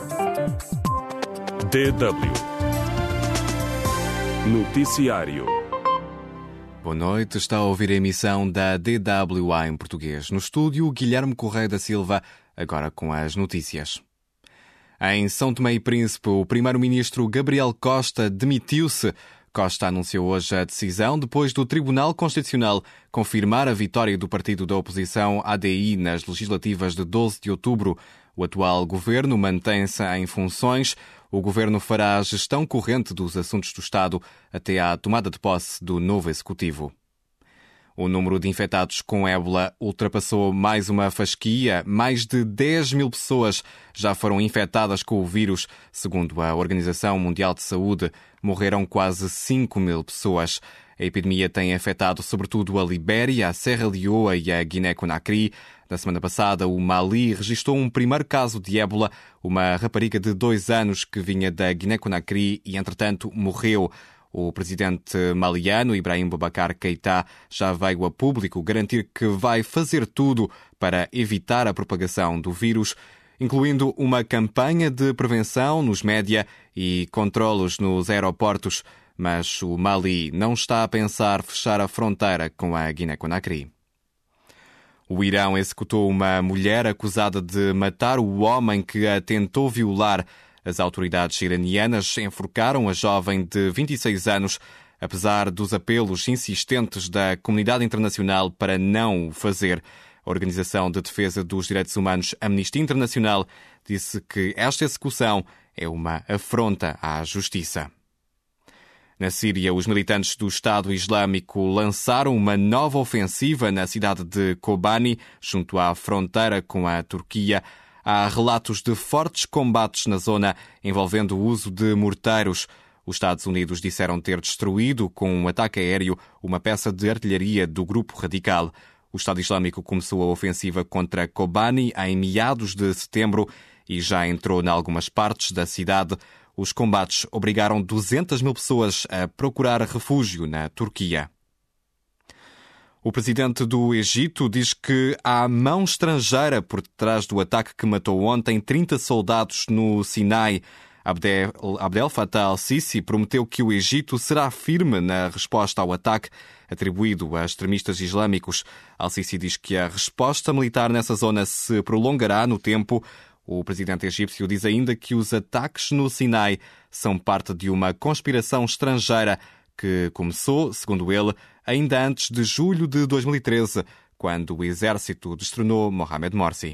DW Noticiário. Boa noite, está a ouvir a emissão da DWA em português. No estúdio, Guilherme Correia da Silva, agora com as notícias. Em São Tomé e Príncipe, o primeiro-ministro Gabriel Costa demitiu-se. Costa anunciou hoje a decisão depois do Tribunal Constitucional confirmar a vitória do partido da oposição ADI nas legislativas de 12 de outubro. O atual governo mantém-se em funções. O governo fará a gestão corrente dos assuntos do Estado até à tomada de posse do novo executivo. O número de infectados com ébola ultrapassou mais uma fasquia. Mais de 10 mil pessoas já foram infectadas com o vírus. Segundo a Organização Mundial de Saúde, morreram quase 5 mil pessoas. A epidemia tem afetado sobretudo a Libéria, a Serra Leoa e a Guiné-Conakry. Na semana passada, o Mali registrou um primeiro caso de ébola, uma rapariga de 2 anos que vinha da Guiné-Conakry e, entretanto, morreu. O presidente maliano, Ibrahim Boubacar Keïta, já veio a público garantir que vai fazer tudo para evitar a propagação do vírus, incluindo uma campanha de prevenção nos média e controlos nos aeroportos. Mas o Mali não está a pensar fechar a fronteira com a Guiné-Conakry. O Irão executou uma mulher acusada de matar o homem que a tentou violar. As autoridades iranianas enforcaram a jovem de 26 anos, apesar dos apelos insistentes da comunidade internacional para não o fazer. A Organização de Defesa dos Direitos Humanos Amnistia Internacional disse que esta execução é uma afronta à justiça. Na Síria, os militantes do Estado Islâmico lançaram uma nova ofensiva na cidade de Kobani, junto à fronteira com a Turquia. Há relatos de fortes combates na zona envolvendo o uso de morteiros. Os Estados Unidos disseram ter destruído, com um ataque aéreo, uma peça de artilharia do grupo radical. O Estado Islâmico começou a ofensiva contra Kobani em meados de setembro e já entrou em algumas partes da cidade. Os combates obrigaram 200 mil pessoas a procurar refúgio na Turquia. O presidente do Egito diz que há mão estrangeira por detrás do ataque que matou ontem 30 soldados no Sinai. Abdel Fattah al-Sisi prometeu que o Egito será firme na resposta ao ataque atribuído a extremistas islâmicos. Al-Sisi diz que a resposta militar nessa zona se prolongará no tempo. O presidente egípcio diz ainda que os ataques no Sinai são parte de uma conspiração estrangeira que começou, segundo ele, ainda antes de julho de 2013, quando o exército destronou Mohamed Morsi.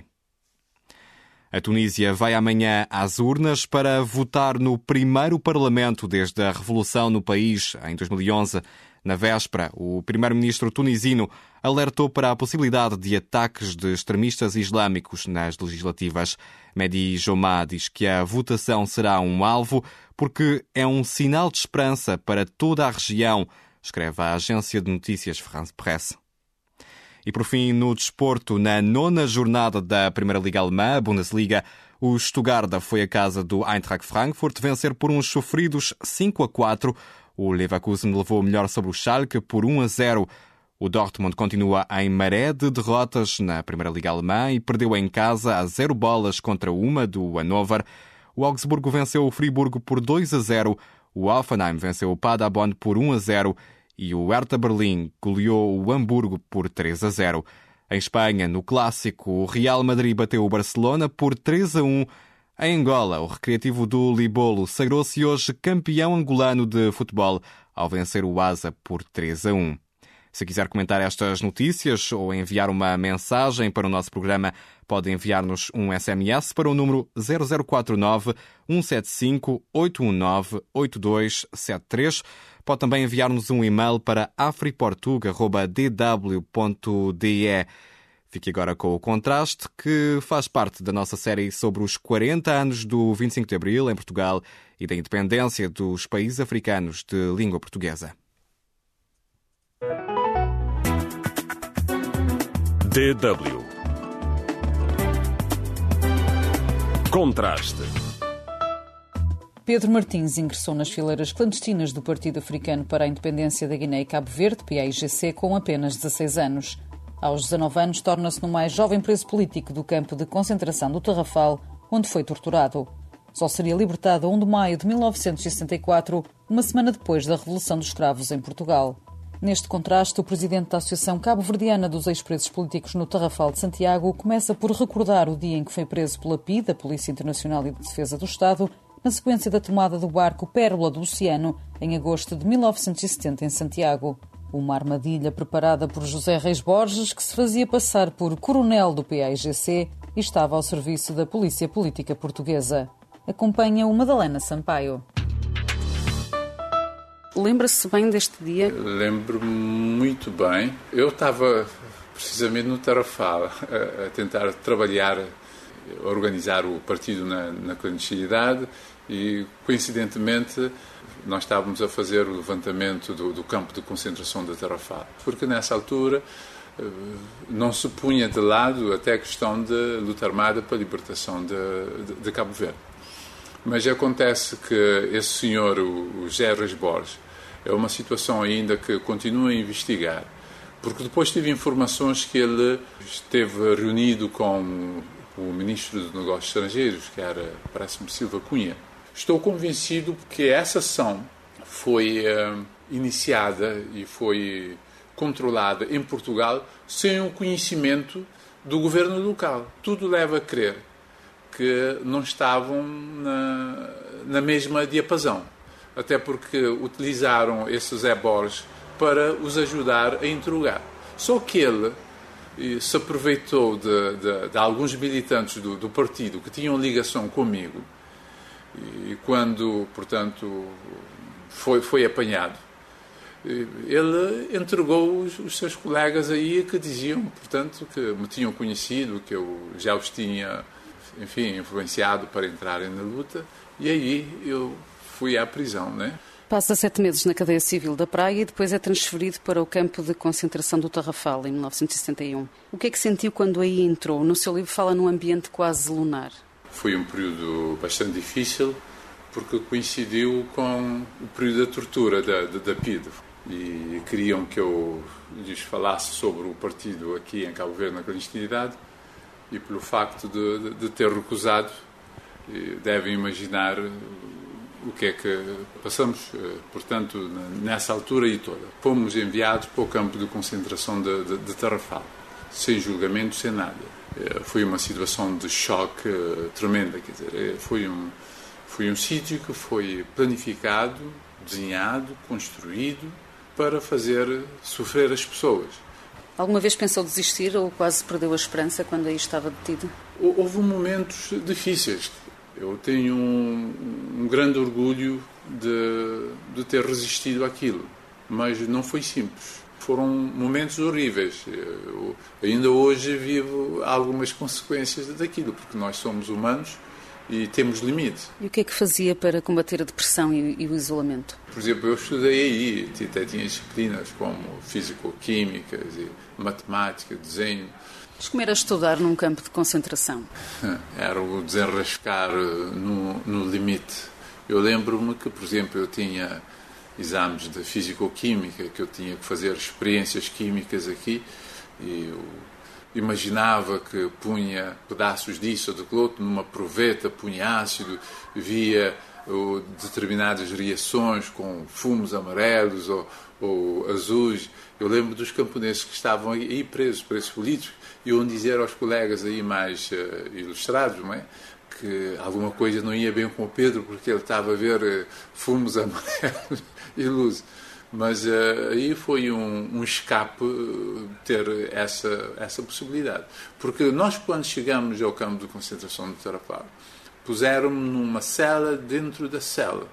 A Tunísia vai amanhã às urnas para votar no primeiro parlamento desde a revolução no país, em 2011. Na véspera, o primeiro-ministro tunisino alertou para a possibilidade de ataques de extremistas islâmicos nas legislativas. Mehdi Jomah diz que a votação será um alvo porque é um sinal de esperança para toda a região, escreve a agência de notícias France Presse. E por fim, no desporto, na 9ª jornada da Primeira Liga Alemã, a Bundesliga, o Stuttgart foi à casa do Eintracht Frankfurt vencer por uns sofridos 5-4. O Leverkusen levou melhor sobre o Schalke por 1-0. O Dortmund continua em maré de derrotas na Primeira Liga Alemã e perdeu em casa a 0-bolas contra uma do Hannover. O Augsburgo venceu o Friburgo por 2-0. O Hoffenheim venceu o Paderborn por 1-0. E o Hertha Berlim goleou o Hamburgo por 3-0. Em Espanha, no Clássico, o Real Madrid bateu o Barcelona por 3-1. Em Angola, o Recreativo do Libolo sagrou-se hoje campeão angolano de futebol ao vencer o Asa por 3-1. Se quiser comentar estas notícias ou enviar uma mensagem para o nosso programa, pode enviar-nos um SMS para o número 0049 175 819 8273. Pode também enviar-nos um e-mail para afriportug@dw.de. Fique agora com o Contraste, que faz parte da nossa série sobre os 40 anos do 25 de Abril em Portugal e da independência dos países africanos de língua portuguesa. DW Contraste. Pedro Martins ingressou nas fileiras clandestinas do Partido Africano para a Independência da Guiné e Cabo Verde, PAIGC, com apenas 16 anos. Aos 19 anos, torna-se no mais jovem preso político do campo de concentração do Tarrafal, onde foi torturado. Só seria libertado a 1 de maio de 1964, uma semana depois da Revolução dos Cravos em Portugal. Neste contraste, o presidente da Associação Cabo-Verdiana dos Ex-Presos Políticos no Tarrafal de Santiago começa por recordar o dia em que foi preso pela PI, a Polícia Internacional e de Defesa do Estado, na sequência da tomada do barco Pérola do Oceano, em agosto de 1970 em Santiago. Uma armadilha preparada por José Reis Borges, que se fazia passar por coronel do PAIGC e estava ao serviço da Polícia Política Portuguesa. Acompanha o Madalena Sampaio. Lembra-se bem deste dia? Lembro-me muito bem. Eu estava precisamente no Tarrafal a tentar trabalhar, organizar o partido na clandestinidade e, coincidentemente, nós estávamos a fazer o levantamento do campo de concentração do Tarrafal. Porque nessa altura não se punha de lado até a questão de luta armada para a libertação de Cabo Verde. Mas acontece que esse senhor, o José Reis Borges, é uma situação ainda que continua a investigar, porque depois tive informações que ele esteve reunido com o Ministro dos Negócios Estrangeiros, que era, parece-me, Silva Cunha. Estou convencido que essa ação foi iniciada e foi controlada em Portugal sem o conhecimento do governo local. Tudo leva a crer que não estavam na mesma diapasão. Até porque utilizaram esses Zé Borges para os ajudar a interrogar. Só que ele se aproveitou de alguns militantes do partido que tinham ligação comigo e quando, portanto, foi apanhado, ele entregou os seus colegas aí que diziam, portanto, que me tinham conhecido, que eu já os tinha, enfim, influenciado para entrarem na luta, e aí eu fui à prisão, né? Passa 7 meses na cadeia civil da Praia e depois é transferido para o campo de concentração do Tarrafal, em 1971. O que é que sentiu quando aí entrou? No seu livro fala num ambiente quase lunar. Foi um período bastante difícil, porque coincidiu com o período da tortura da PIDE. E queriam que eu lhes falasse sobre o partido aqui em Cabo Verde, na clandestinidade, e pelo facto de ter recusado, devem imaginar o que é que passamos, portanto, nessa altura e toda. Fomos enviados para o campo de concentração de Tarrafal, sem julgamento, sem nada. Foi uma situação de choque tremenda, quer dizer, foi um sítio que foi planificado, desenhado, construído para fazer sofrer as pessoas. Alguma vez pensou desistir ou quase perdeu a esperança quando aí estava detido? Houve momentos difíceis. Eu tenho um grande orgulho de ter resistido àquilo, mas não foi simples. Foram momentos horríveis. Eu ainda hoje vivo algumas consequências daquilo, porque nós somos humanos e temos limites. E o que é que fazia para combater a depressão e o isolamento? Por exemplo, eu estudei aí, até tinha disciplinas como físico-químicas, matemática, desenho. Mas como era estudar num campo de concentração? Era o desenrascar no limite. Eu lembro-me que, por exemplo, eu tinha exames de físico-química, que eu tinha que fazer experiências químicas aqui, e eu imaginava que punha pedaços disso ou daquilo outro numa proveta, punha ácido, via determinadas reações com fumos amarelos ou azuis. Eu lembro dos camponeses que estavam aí presos políticos, e iam dizer aos colegas aí mais ilustrados, não é? Que alguma coisa não ia bem com o Pedro porque ele estava a ver fumos amarelos e luz. Mas aí foi um escape ter essa possibilidade. Porque nós, quando chegamos ao campo de concentração de Tarrafal, puseram-me numa cela dentro da cela.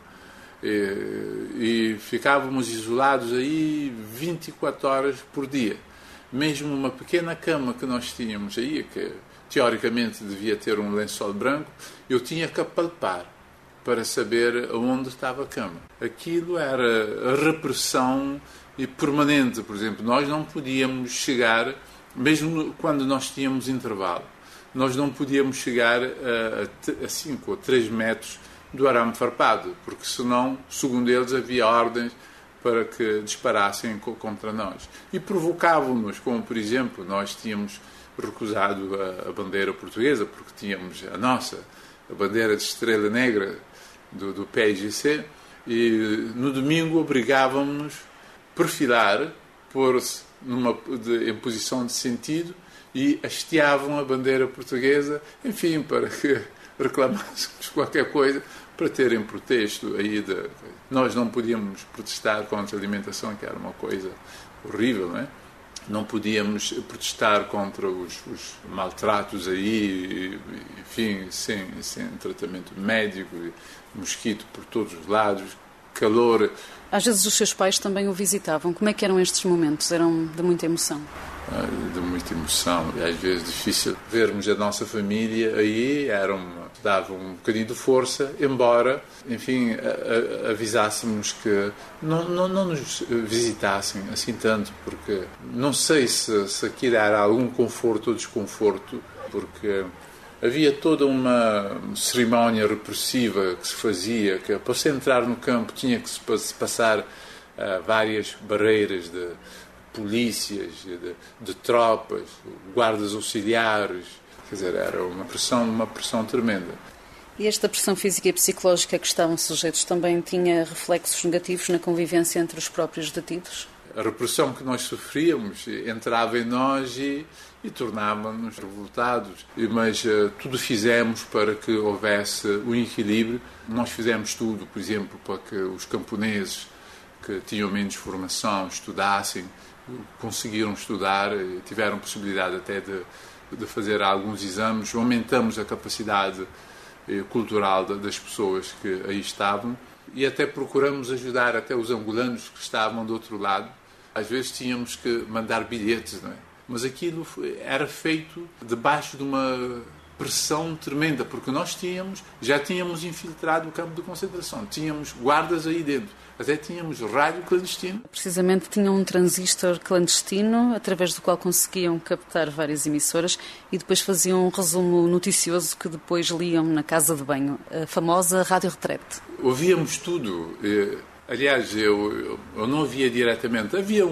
E ficávamos isolados aí 24 horas por dia. Mesmo uma pequena cama que nós tínhamos aí, que teoricamente devia ter um lençol branco, eu tinha que apalpar para saber onde estava a cama. Aquilo era a repressão permanente. Por exemplo, nós não podíamos chegar, mesmo quando nós tínhamos intervalo, nós não podíamos chegar a 5 ou 3 metros do arame farpado, porque senão, segundo eles, havia ordens para que disparassem contra nós. E provocavam-nos, como, por exemplo, nós tínhamos recusado a bandeira portuguesa, porque tínhamos a nossa, a bandeira de estrela negra do PAIGC, e no domingo obrigavam-nos a perfilar, pôr-se em posição de sentido e hasteavam a bandeira portuguesa, enfim, para que reclamássemos qualquer coisa, para terem protesto aí. Nós não podíamos protestar contra a alimentação, que era uma coisa horrível, não é? Não podíamos protestar contra os maltratos aí, enfim, sem tratamento médico, mosquito por todos os lados, calor. Às vezes os seus pais também o visitavam. Como é que eram estes momentos? Eram de muita emoção? De muita emoção. E às vezes difícil vermos a nossa família aí, dava um bocadinho de força, embora, enfim, avisássemos que não nos visitassem assim tanto, porque não sei se aquilo era algum conforto ou desconforto, porque havia toda uma cerimónia repressiva que se fazia, que para se entrar no campo tinha que se passar várias barreiras de polícias, de tropas, guardas auxiliares. Quer dizer, era uma pressão tremenda. E esta pressão física e psicológica que estavam sujeitos também tinha reflexos negativos na convivência entre os próprios detidos? A repressão que nós sofríamos entrava em nós e tornava-nos revoltados. Mas tudo fizemos para que houvesse um equilíbrio. Nós fizemos tudo, por exemplo, para que os camponeses que tinham menos formação estudassem, conseguiram estudar, tiveram possibilidade até de fazer alguns exames. Aumentamos a capacidade cultural das pessoas que aí estavam e até procuramos ajudar até os angolanos que estavam do outro lado. Às vezes tínhamos que mandar bilhetes, não é? Mas aquilo era feito debaixo de uma pressão tremenda, porque nós já tínhamos infiltrado o campo de concentração, tínhamos guardas aí dentro, até tínhamos rádio clandestino. Precisamente tinham um transistor clandestino, através do qual conseguiam captar várias emissoras e depois faziam um resumo noticioso que depois liam na casa de banho, a famosa Rádio Retrete. Ouvíamos tudo. Aliás, eu não ouvia diretamente. Havia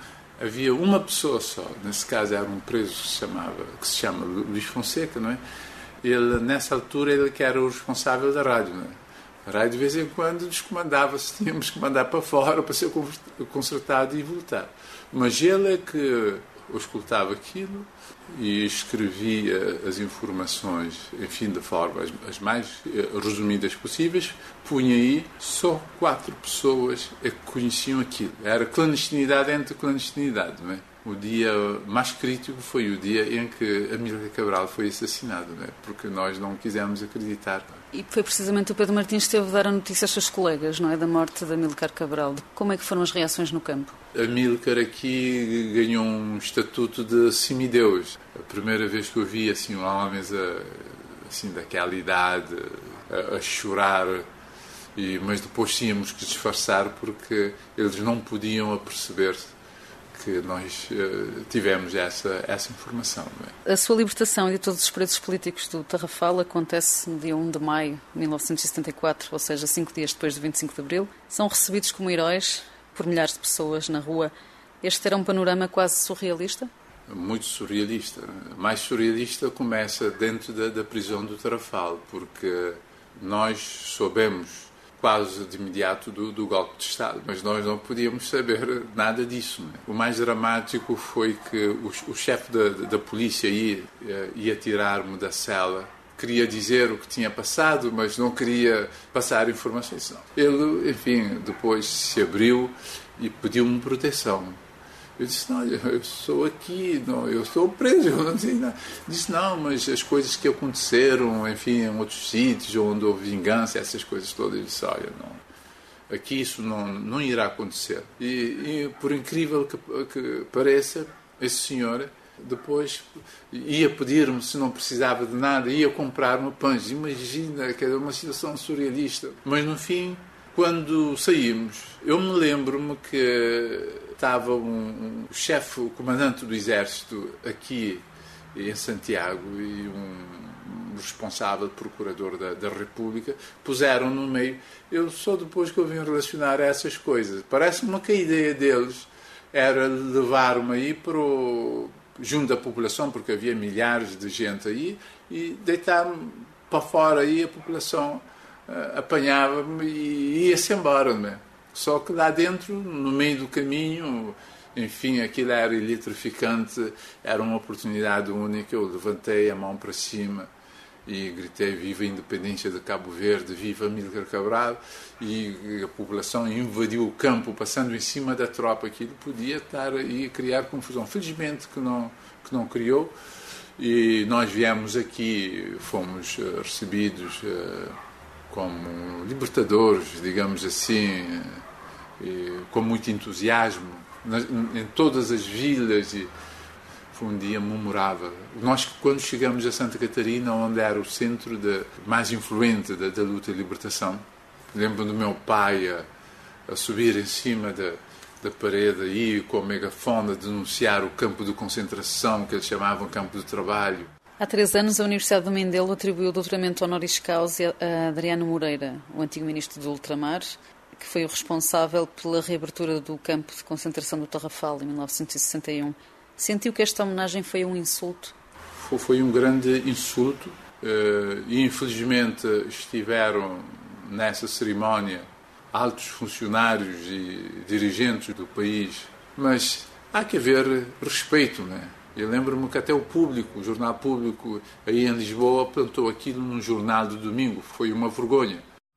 uma pessoa só, nesse caso era um preso que se chama Luís Fonseca, não é? Ele, nessa altura, ele que era o responsável da rádio, não é? A rádio, de vez em quando, descomandava-se, tínhamos que mandar para fora para ser consertado e voltar. Mas ele é que escutava aquilo e escrevia as informações, enfim, de forma as mais resumidas possíveis. Punha aí, só 4 pessoas é que conheciam aquilo. Era clandestinidade entre clandestinidade, não é? O dia mais crítico foi o dia em que Amílcar Cabral foi assassinado, não é? Porque nós não quisemos acreditar. E foi precisamente o Pedro Martins que esteve a dar a notícia aos seus colegas, não é? Da morte de Amílcar Cabral. Como é que foram as reações no campo? Amílcar aqui ganhou um estatuto de semideus. A primeira vez que eu vi assim, homens assim, daquela idade a chorar, mas depois tínhamos que disfarçar porque eles não podiam aperceber-se que nós tivemos essa informação. Não é? A sua libertação e de todos os presos políticos do Tarrafal acontece no dia 1 de maio de 1974, ou seja, 5 dias depois do 25 de Abril. São recebidos como heróis por milhares de pessoas na rua. Este era um panorama quase surrealista? Muito surrealista. Mais surrealista começa dentro da prisão do Tarrafal, porque nós soubemos quase de imediato do golpe de Estado, mas nós não podíamos saber nada disso. Né? O mais dramático foi que o chefe da polícia ia tirar-me da cela. Queria dizer o que tinha passado, mas não queria passar informações. Não. Ele, enfim, depois se abriu e pediu-me proteção. Eu disse, não, eu sou aqui, não, eu estou preso, eu não sei nada. Disse, não, mas as coisas que aconteceram, enfim, em outros sítios, onde houve vingança, essas coisas todas, eu disse, olha, não, aqui isso não irá acontecer. E por incrível que pareça, esse senhor depois ia pedir-me se não precisava de nada, ia comprar-me pães. Imagina, que era uma situação surrealista. Mas no fim, quando saímos, eu me lembro-me que estava o chefe, o comandante do exército aqui em Santiago e um responsável, procurador da República, puseram no meio. Eu só depois que eu vim relacionar essas coisas. Parece-me que a ideia deles era levar-me aí junto da população, porque havia milhares de gente aí, e deitar-me para fora e a população apanhava-me e ia-se embora, não é? Só que lá dentro, no meio do caminho, enfim, aquilo era eletrificante, era uma oportunidade única. Eu levantei a mão para cima e gritei: viva a independência de Cabo Verde, viva Amílcar Cabral, e a população invadiu o campo, passando em cima da tropa. Aquilo podia estar aí a criar confusão. Felizmente que não criou, e nós viemos aqui, fomos recebidos como libertadores, digamos assim, com muito entusiasmo, em todas as vilas, e foi um dia memorável. Nós, quando chegamos a Santa Catarina, onde era o centro mais influente da luta de libertação, lembro do meu pai a subir em cima da parede aí com o megafone a denunciar o campo de concentração, que eles chamavam campo de trabalho. Há 3 anos, a Universidade do Mindelo atribuiu o doutoramento honoris causa a Adriano Moreira, o antigo ministro do Ultramar, que foi o responsável pela reabertura do campo de concentração do Tarrafal em 1961. Sentiu que esta homenagem foi um insulto? Foi um grande insulto, e infelizmente estiveram nessa cerimónia altos funcionários e dirigentes do país, mas há que haver respeito, não é? Eu lembro-me que até o Jornal Público, aí em Lisboa, plantou aquilo num jornal de domingo. Foi uma vergonha.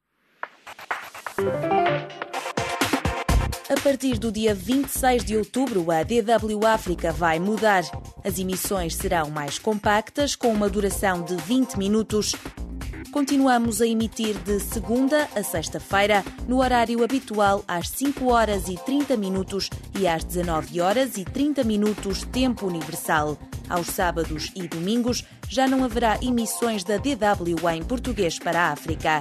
A partir do dia 26 de outubro, a DW África vai mudar. As emissões serão mais compactas, com uma duração de 20 minutos. Continuamos a emitir de segunda a sexta-feira, no horário habitual às 5h30 e às 19h30, tempo universal. Aos sábados e domingos já não haverá emissões da DW em português para a África.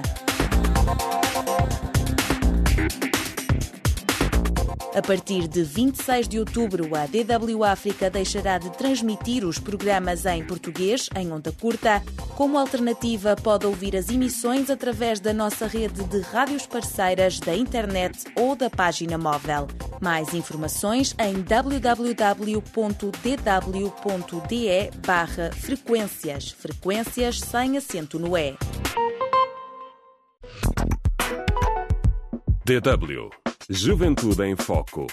A partir de 26 de outubro, a DW África deixará de transmitir os programas em português, em onda curta. Como alternativa, pode ouvir as emissões através da nossa rede de rádios parceiras, da internet ou da página móvel. Mais informações em www.dw.de/frequências. Frequências sem acento no E. DW Juventude em Foco.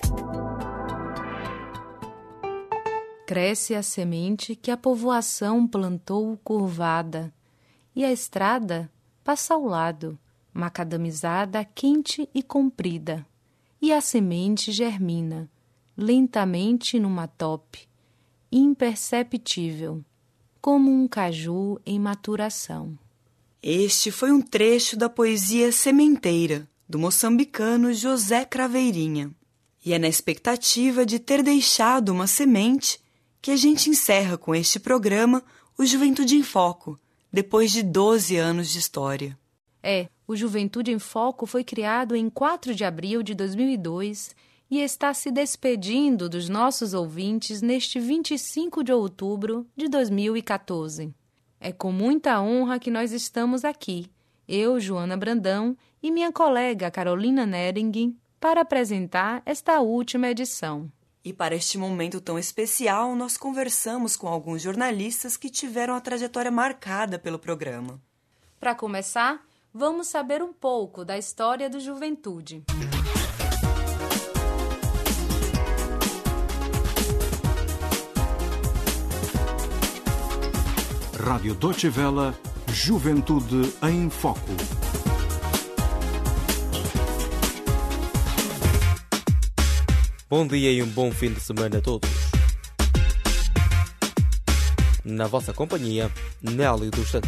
Cresce a semente que a povoação plantou curvada, e a estrada passa ao lado, macadamizada, quente e comprida. E a semente germina, lentamente numa tope, imperceptível, como um caju em maturação. Este foi um trecho da poesia Sementeira, do moçambicano José Craveirinha. E é na expectativa de ter deixado uma semente que a gente encerra com este programa o Juventude em Foco, depois de 12 anos de história. O Juventude em Foco foi criado em 4 de abril de 2002 e está se despedindo dos nossos ouvintes neste 25 de outubro de 2014. É com muita honra que nós estamos aqui, eu, Joana Brandão, e minha colega Carolina Nering, para apresentar esta última edição. E para este momento tão especial, nós conversamos com alguns jornalistas que tiveram a trajetória marcada pelo programa. Para começar, vamos saber um pouco da história do Juventude. Rádio Deutsche Welle, Juventude em Foco. Bom dia e um bom fim de semana a todos. Na vossa companhia, Nélio dos Santos.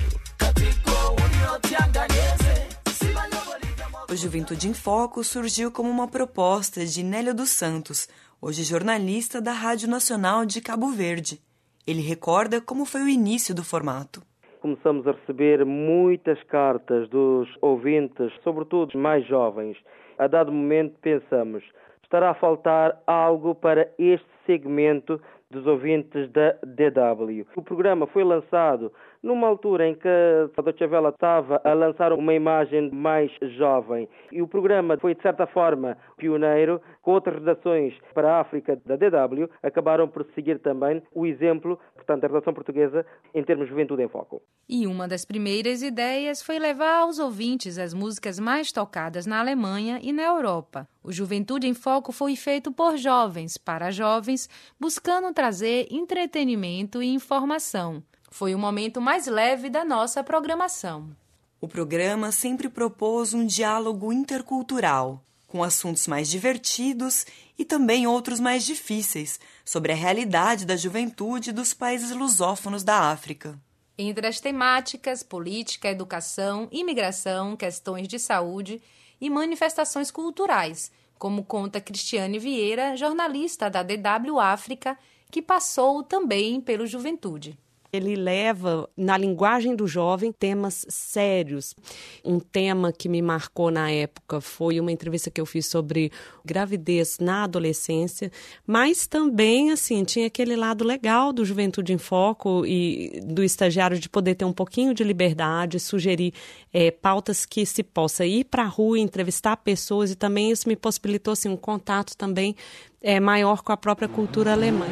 O Juventude em Foco surgiu como uma proposta de Nélio dos Santos, hoje jornalista da Rádio Nacional de Cabo Verde. Ele recorda como foi o início do formato. Começamos a receber muitas cartas dos ouvintes, sobretudo os mais jovens. A dado momento pensamos, estará a faltar algo para este segmento dos ouvintes da DW. O programa foi lançado numa altura em que a Deutsche Welle estava a lançar uma imagem mais jovem. E o programa foi, de certa forma, pioneiro, com outras redações para a África da DW, acabaram por seguir também o exemplo, portanto, da redação portuguesa em termos de Juventude em Foco. E uma das primeiras ideias foi levar aos ouvintes as músicas mais tocadas na Alemanha e na Europa. O Juventude em Foco foi feito por jovens, para jovens, buscando trazer entretenimento e informação. Foi o momento mais leve da nossa programação. O programa sempre propôs um diálogo intercultural, com assuntos mais divertidos e também outros mais difíceis, sobre a realidade da juventude dos países lusófonos da África. Entre as temáticas, política, educação, imigração, questões de saúde e manifestações culturais, como conta Cristiane Vieira, jornalista da DW África, que passou também pelo Juventude. Ele leva, na linguagem do jovem, temas sérios. Um tema que me marcou na época foi uma entrevista que eu fiz sobre gravidez na adolescência, mas também, assim, tinha aquele lado legal do Juventude em Foco e do estagiário de poder ter um pouquinho de liberdade, sugerir pautas que se possa ir para a rua, entrevistar pessoas, e também isso me possibilitou, assim, um contato também maior com a própria cultura alemã.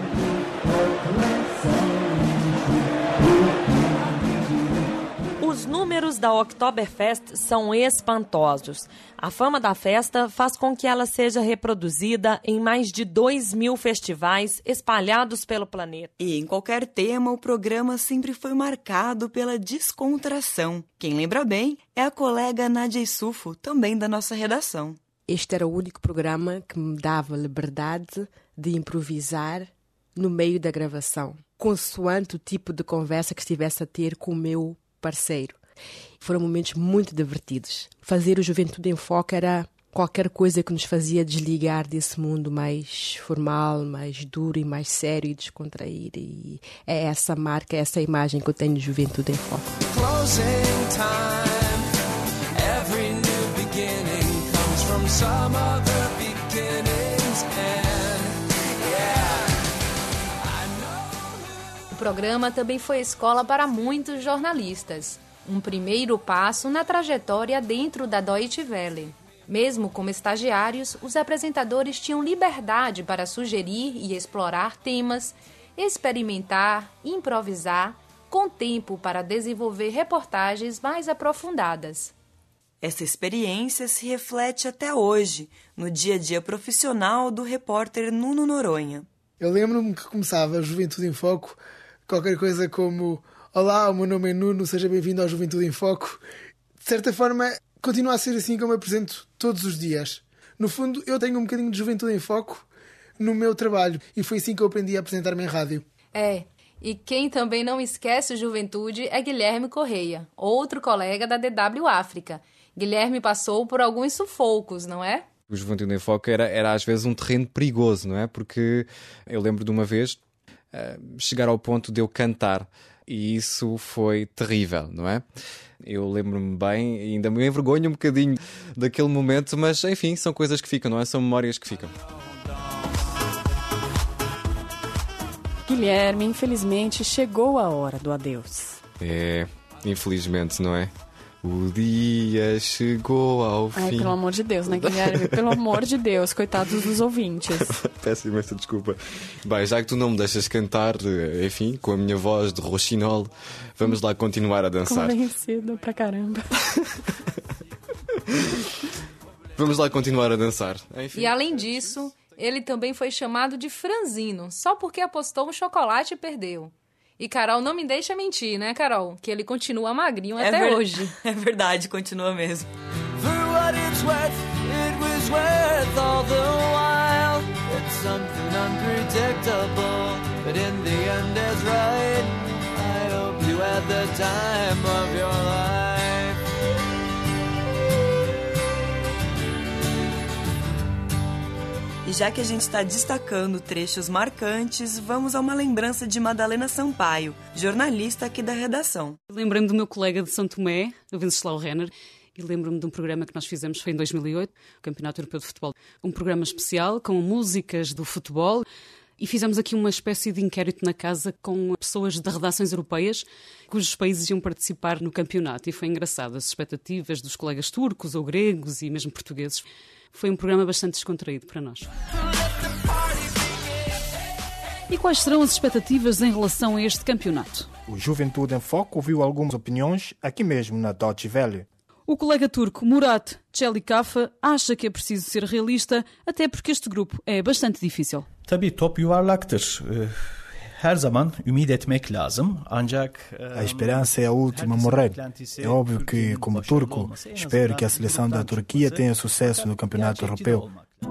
Os números da Oktoberfest são espantosos. A fama da festa faz com que ela seja reproduzida em mais de 2.000 festivais espalhados pelo planeta. E em qualquer tema, o programa sempre foi marcado pela descontração. Quem lembra bem é a colega Nadia Issoufo, também da nossa redação. Este era o único programa que me dava liberdade de improvisar no meio da gravação, consoante o tipo de conversa que estivesse a ter com o meu parceiro. Foram momentos muito divertidos. Fazer o Juventude em Foco era qualquer coisa que nos fazia desligar desse mundo mais formal, mais duro e mais sério e descontrair. E é essa marca, essa imagem que eu tenho de Juventude em Foco. Closing time. Every new beginning comes from some other beginnings and O programa também foi escola para muitos jornalistas. Um primeiro passo na trajetória dentro da Deutsche Welle. Mesmo como estagiários, os apresentadores tinham liberdade para sugerir e explorar temas, experimentar, improvisar, com tempo para desenvolver reportagens mais aprofundadas. Essa experiência se reflete até hoje, no dia a dia profissional do repórter Nuno Noronha. Eu lembro-me que começava a Juventude em Foco, qualquer coisa como: olá, o meu nome é Nuno, seja bem-vindo ao Juventude em Foco. De certa forma, continua a ser assim como apresento todos os dias. No fundo, eu tenho um bocadinho de Juventude em Foco no meu trabalho e foi assim que eu aprendi a apresentar-me em rádio. E quem também não esquece o Juventude é Guilherme Correia, outro colega da DW África. Guilherme passou por alguns sufocos, não é? O Juventude em Foco era às vezes um terreno perigoso, não é? Porque eu lembro de uma vez chegar ao ponto de eu cantar. E isso foi terrível, não é? Eu lembro-me bem, e ainda me envergonho um bocadinho daquele momento, mas enfim, são coisas que ficam, não é? São memórias que ficam. Guilherme, infelizmente, chegou a hora do adeus. Infelizmente, não é? O dia chegou ao fim. Ai, pelo amor de Deus, né, Guilherme? Pelo amor de Deus, coitados dos ouvintes. Peço imensa desculpa. Bem, já que tu não me deixas cantar, enfim, com a minha voz de roxinol, vamos lá continuar a dançar. Convencido pra caramba. Vamos lá continuar a dançar. Enfim. E além disso, ele também foi chamado de franzino, só porque apostou um chocolate e perdeu. E Carol não me deixa mentir, né, Carol? Que ele continua magrinho até hoje. É verdade, continua mesmo. For what it's worth, it was worth all the while. It's something unpredictable, but in the end it's right. I hope you had the time of your life. E já que a gente está destacando trechos marcantes, vamos a uma lembrança de Madalena Sampaio, jornalista aqui da redação. Lembrei-me do meu colega de São Tomé, o Venceslau Renner, e lembro-me de um programa que nós fizemos, foi em 2008, o Campeonato Europeu de Futebol. Um programa especial com músicas do futebol, E fizemos aqui uma espécie de inquérito na casa com pessoas de redações europeias cujos países iam participar no campeonato. E foi engraçado, as expectativas dos colegas turcos ou gregos e mesmo portugueses. Foi um programa bastante descontraído para nós. E quais serão as expectativas em relação a este campeonato? O Juventude em Foco ouviu algumas opiniões aqui mesmo na Deutsche Welle. O colega turco Murat Çelikafa acha que é preciso ser realista, até porque este grupo é bastante difícil. Tabii top yuvarlaktır. Her zaman ümit etmek lazım. Ancak a esperança é a última a morrer. É óbvio que, como turco, espero que a seleção da Turquia tenha sucesso no campeonato europeu.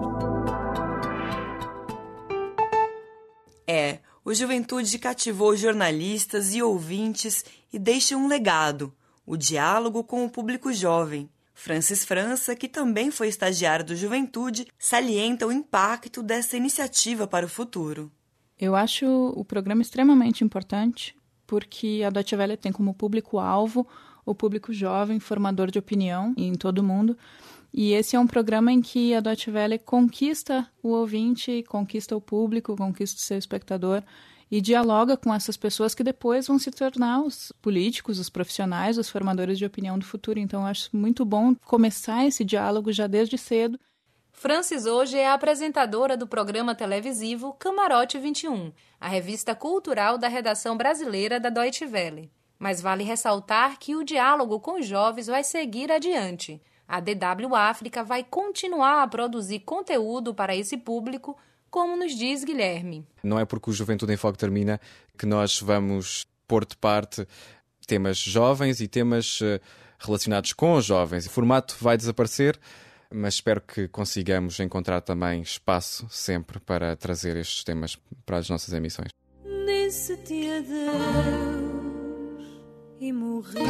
O Juventude cativou jornalistas e ouvintes e deixa um legado, o diálogo com o público jovem. Francis França, que também foi estagiário do Juventude, salienta o impacto dessa iniciativa para o futuro. Eu acho o programa extremamente importante, porque a Deutsche Welle tem como público-alvo o público jovem, formador de opinião em todo o mundo. E esse é um programa em que a Deutsche Welle conquista o ouvinte, conquista o público, conquista o seu espectador e dialoga com essas pessoas que depois vão se tornar os políticos, os profissionais, os formadores de opinião do futuro. Então, eu acho muito bom começar esse diálogo já desde cedo. Francis hoje é a apresentadora do programa televisivo Camarote 21, a revista cultural da redação brasileira da Deutsche Welle. Mas vale ressaltar que o diálogo com os jovens vai seguir adiante. A DW África vai continuar a produzir conteúdo para esse público, como nos diz Guilherme. Não é porque o Juventude em Foco termina que nós vamos pôr de parte temas jovens e temas relacionados com os jovens. O formato vai desaparecer, mas espero que consigamos encontrar também espaço sempre para trazer estes temas para as nossas emissões. Disse-te adeus e morri.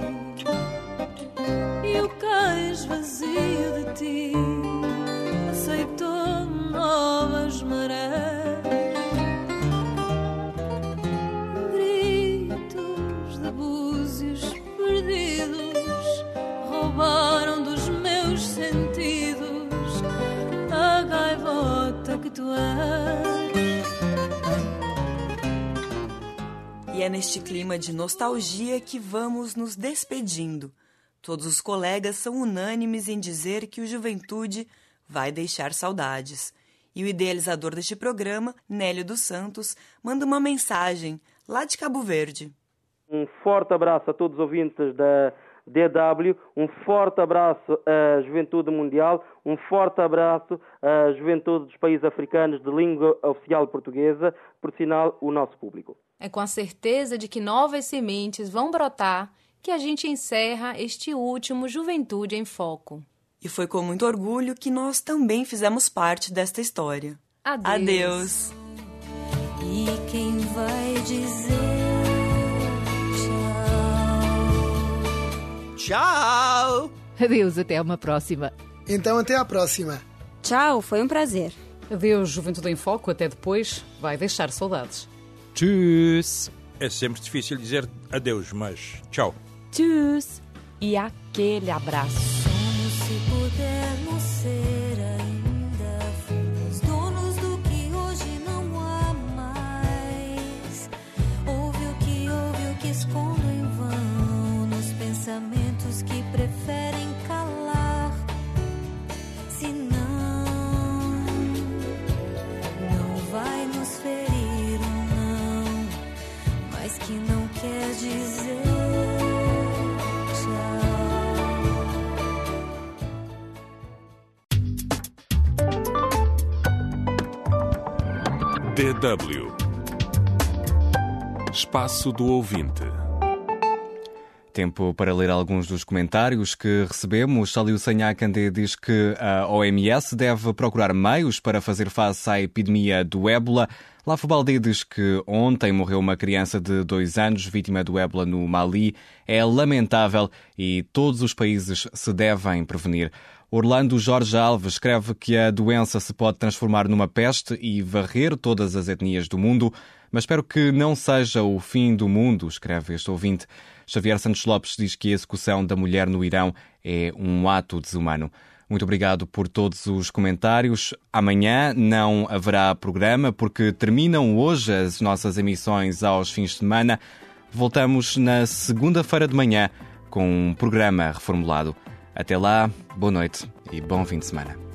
E o cais vazio de ti aceitou novas marés. Gritos de búzios perdidos roubaram dos meus sentidos a gaivota que tu és. E é neste clima de nostalgia que vamos nos despedindo. Todos os colegas são unânimes em dizer que o Juventude vai deixar saudades. E o idealizador deste programa, Nélio dos Santos, manda uma mensagem lá de Cabo Verde. Um forte abraço a todos os ouvintes da DW, um forte abraço à Juventude Mundial, um forte abraço à Juventude dos países africanos de língua oficial portuguesa, por sinal, o nosso público. É com a certeza de que novas sementes vão brotar que a gente encerra este último Juventude em Foco. E foi com muito orgulho que nós também fizemos parte desta história. Adeus. E quem vai dizer tchau? Tchau! Adeus, até uma próxima. Então, até à próxima. Tchau, foi um prazer. Adeus, Juventude em Foco, até depois. Vai deixar saudades. Tschüss! É sempre difícil dizer adeus, mas tchau. Tschüss! E aquele abraço. Como se pudermos ser ainda fomos donos do que hoje não há mais. Ouve o que escondo em vão nos pensamentos que preferem calar. Se não vai nos ferir ou não, mas que não quer dizer DW Espaço do Ouvinte. Tempo para ler alguns dos comentários que recebemos. Saliu Sanhá Candé diz que a OMS deve procurar meios para fazer face à epidemia do ébola. Lafo Baldi diz que ontem morreu uma criança de 2 anos vítima do ébola no Mali. É lamentável e todos os países se devem prevenir. Orlando Jorge Alves escreve que a doença se pode transformar numa peste e varrer todas as etnias do mundo, mas espero que não seja o fim do mundo, escreve este ouvinte. Xavier Santos Lopes diz que a execução da mulher no Irão é um ato desumano. Muito obrigado por todos os comentários. Amanhã não haverá programa porque terminam hoje as nossas emissões aos fins de semana. Voltamos na segunda-feira de manhã com um programa reformulado. Até lá, boa noite e bom fim de semana.